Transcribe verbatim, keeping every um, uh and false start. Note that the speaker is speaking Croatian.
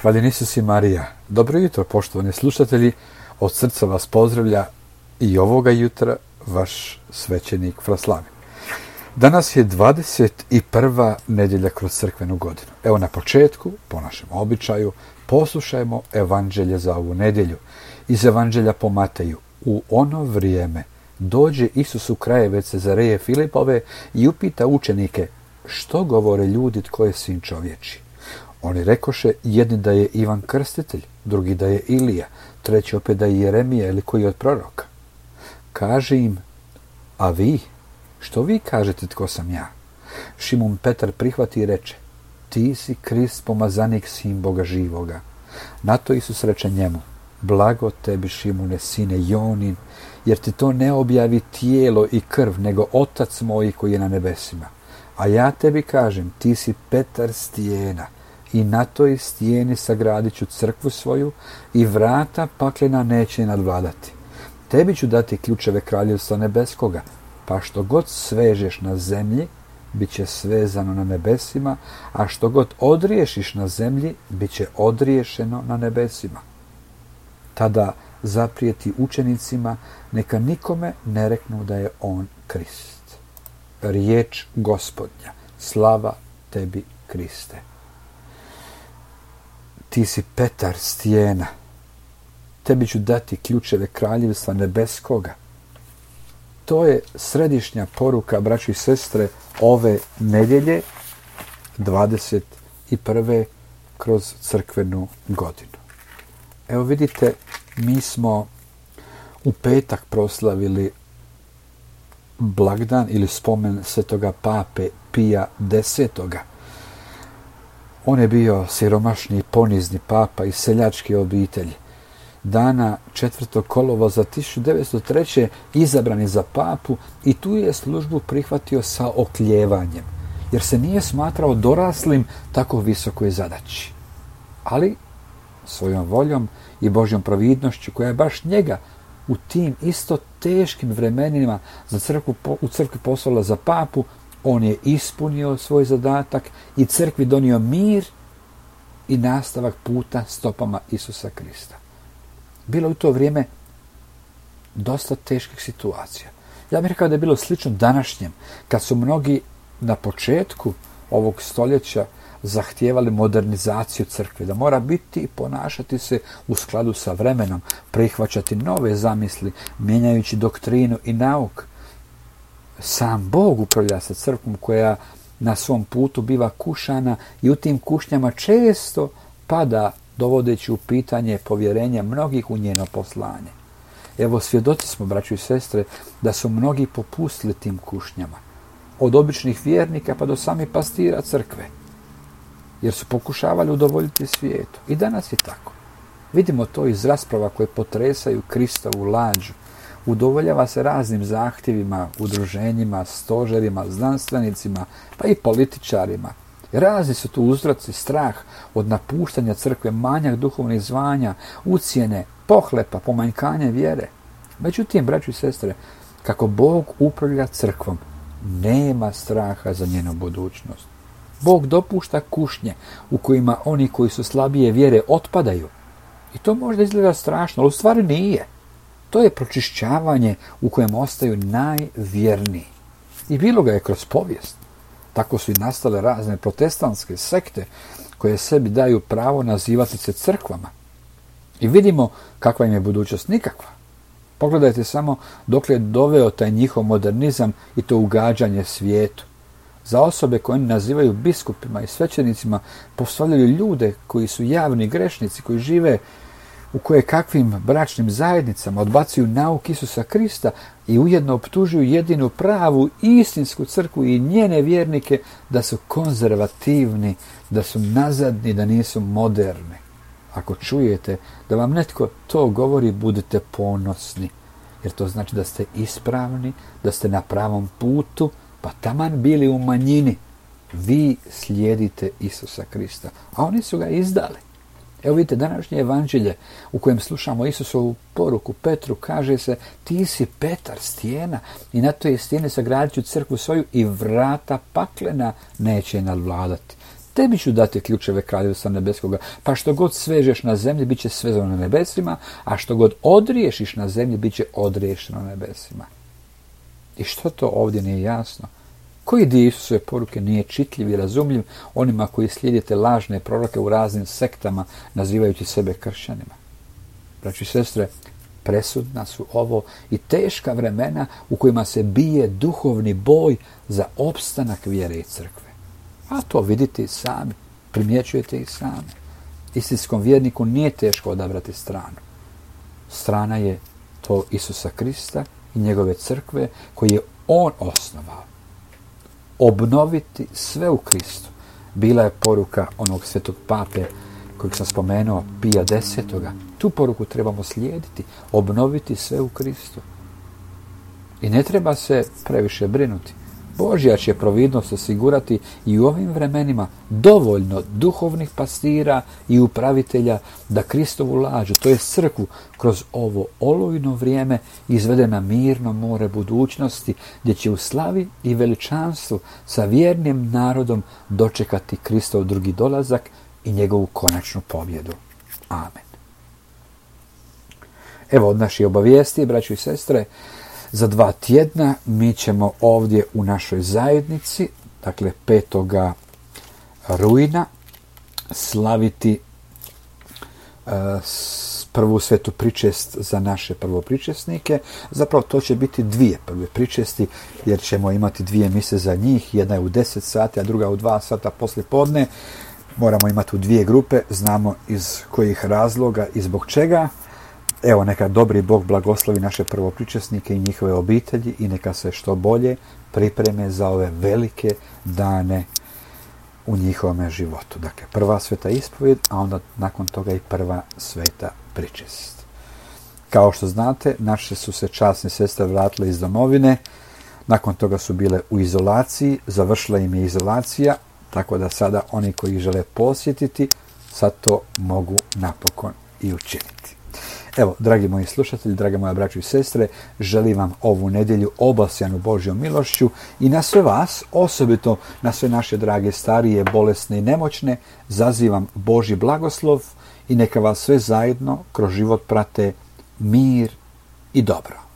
Hvaljen Isus i Marija. Dobro jutro, poštovani slušatelji. Od srca vas pozdravlja i ovoga jutra vaš svećenik Fraslavin. Danas je dvadeset prva nedjelja kroz crkvenu godinu. Evo na početku, po našem običaju, poslušajmo evanđelje za ovu nedjelju. Iz evanđelja po Mateju. U ono vrijeme dođe Isus u krajeve Cezareje Filipove i upita učenike: što govore ljudi tko je sin čovječi? Oni rekoše, jedni da je Ivan Krstitelj, drugi da je Ilija, treći opet da je Jeremija ili koji od proroka. Kaže im: a vi, što vi kažete tko sam ja? Šimun Petar prihvati i reče: ti si Krist, pomazanik, sin Boga živoga. Na to Isus reče njemu: blago tebi, Šimune, sine Jonin, jer ti to ne objavi tijelo i krv, nego Otac moj koji je na nebesima. A ja tebi kažem, ti si Petar stijena, i na toj stijeni sagradit ću crkvu svoju i vrata paklena neće nadvladati. Tebi ću dati ključeve kraljevstva nebeskoga, pa što god svežeš na zemlji, bit će svezano na nebesima, a što god odriješiš na zemlji, bit će odriješeno na nebesima. Tada zaprijeti učenicima, neka nikome ne reknu da je on Krist. Riječ Gospodnja. Slava tebi, Kriste. Ti si Petar stijena, tebi ću dati ključeve kraljevstva nebeskoga. To je središnja poruka, braći i sestre, ove nedjelje, dvadeset prve kroz crkvenu godinu. Evo vidite, mi smo u petak proslavili blagdan ili spomen svetoga pape Pija desetoga. On je bio siromašni i ponizni papa iz seljačke obitelji. Dana četvrtog kolovoza tisuću devetsto treće izabran je za papu i tu je službu prihvatio sa okljevanjem, jer se nije smatrao doraslim tako visokoj zadaći. Ali svojom voljom i Božjom providnošću, koja je baš njega u tim isto teškim vremenima za crkvu, u crkvi poslala za papu, on je ispunio svoj zadatak i crkvi donio mir i nastavak puta stopama Isusa Krista. Bilo u to vrijeme dosta teških situacija. Ja bih rekao da je bilo slično današnjem, kad su mnogi na početku ovog stoljeća zahtijevali modernizaciju crkve, da mora biti i ponašati se u skladu sa vremenom, prihvaćati nove zamisli, mijenjajući doktrinu i nauk. Sam Bog upravlja sa crkvom koja na svom putu biva kušana i u tim kušnjama često pada, dovodeći u pitanje povjerenja mnogih u njeno poslanje. Evo, svjedoci smo, braćo i sestre, da su mnogi popustili tim kušnjama, od običnih vjernika pa do samih pastira crkve, jer su pokušavali udovoljiti svijetu. I danas je tako. Vidimo to iz rasprava koje potresaju Kristovu lađu. Udovoljava se raznim zahtjevima, udruženjima, stožerima, znanstvenicima, pa i političarima. Razni su tu uzroci: strah od napuštanja crkve, manjak duhovnih zvanja, ucjene, pohlepa, pomanjkanje vjere. Međutim, braćo i sestre, kako Bog upravlja crkvom, nema straha za njenu budućnost. Bog dopušta kušnje u kojima oni koji su slabije vjere otpadaju. I to možda izgleda strašno, ali u stvari nije. To je pročišćavanje u kojem ostaju najvjerniji. I bilo ga je kroz povijest. Tako su i nastale razne protestantske sekte koje sebi daju pravo nazivati se crkvama. I vidimo kakva im je budućnost: nikakva. Pogledajte samo dokle je doveo taj njihov modernizam i to ugađanje svijetu. Za osobe koje oni nazivaju biskupima i svećenicima postavljaju ljude koji su javni grešnici, koji žive u koje kakvim bračnim zajednicama, odbacuju nauk Isusa Krista i ujedno optužuju jedinu pravu istinsku crkvu i njene vjernike da su konzervativni, da su nazadni, da nisu moderni. Ako čujete da vam netko to govori, budite ponosni, jer to znači da ste ispravni, da ste na pravom putu, pa taman bili u manjini. Vi slijedite Isusa Krista, a oni su ga izdali. Evo vidite, današnje evanđelje u kojem slušamo Isusovu poruku Petru, kaže se: ti si Petar stijena i na toj stijeni sagradit ću crkvu svoju i vrata paklena neće nadvladati. tebi ću dati ključeve kraljevstva nebeskoga, pa što god svežeš na zemlji, bit će svezano na nebesima, a što god odriješiš na zemlji, bit će odriješeno na nebesima. I što to ovdje nije jasno? Koji dio Isusove poruke nije čitljiv i razumljiv onima koji slijedite lažne proroke u raznim sektama, nazivajući sebe kršćanima? Braći i sestre, presudna su ovo i teška vremena u kojima se bije duhovni boj za opstanak vjere i crkve. A to vidite i sami, primjećujete i sami. Istinskom vjerniku nije teško odabrati stranu. Strana je to Isusa Krista i njegove crkve koji je on osnovao. Obnoviti sve u Kristu bila je poruka onog svetog pape kojeg sam spomenuo, Pija desetoga. Tu poruku trebamo slijediti, obnoviti sve u Kristu. I ne treba se previše brinuti. Božja će providnost osigurati i u ovim vremenima dovoljno duhovnih pastira i upravitelja da Kristovu lađu, to je crkvu, kroz ovo olujno vrijeme izvede na mirno more budućnosti, gdje će u slavi i veličanstvu sa vjernim narodom dočekati Kristov drugi dolazak i njegovu konačnu pobjedu. Amen. Evo od naših obavijesti, braćo i sestre, za dva tjedna mi ćemo ovdje u našoj zajednici, dakle petoga rujna, slaviti uh, prvu svetu pričest za naše prvopričesnike. Zapravo to će biti dvije prve pričesti, jer ćemo imati dvije mise za njih. Jedna je u deset sati, a druga u dva sata poslije podne. Moramo imati u dvije grupe, znamo iz kojih razloga i zbog čega. Evo, neka dobri Bog blagoslovi naše prvopričesnike i njihove obitelji i neka se što bolje pripreme za ove velike dane u njihovome životu. Dakle, prva sveta ispovjed, a onda nakon toga i prva sveta pričest. Kao što znate, naše su se časne sestre vratile iz domovine, nakon toga su bile u izolaciji, završila im je izolacija, tako da sada oni koji žele posjetiti, sad to mogu napokon i učiniti. Evo, dragi moji slušatelji, drage moje braćo i sestre, želim vam ovu nedjelju obasjanu Božjom milošću i na sve vas, osobito na sve naše drage starije, bolesne i nemoćne, zazivam Božji blagoslov i neka vas sve zajedno kroz život prate mir i dobro.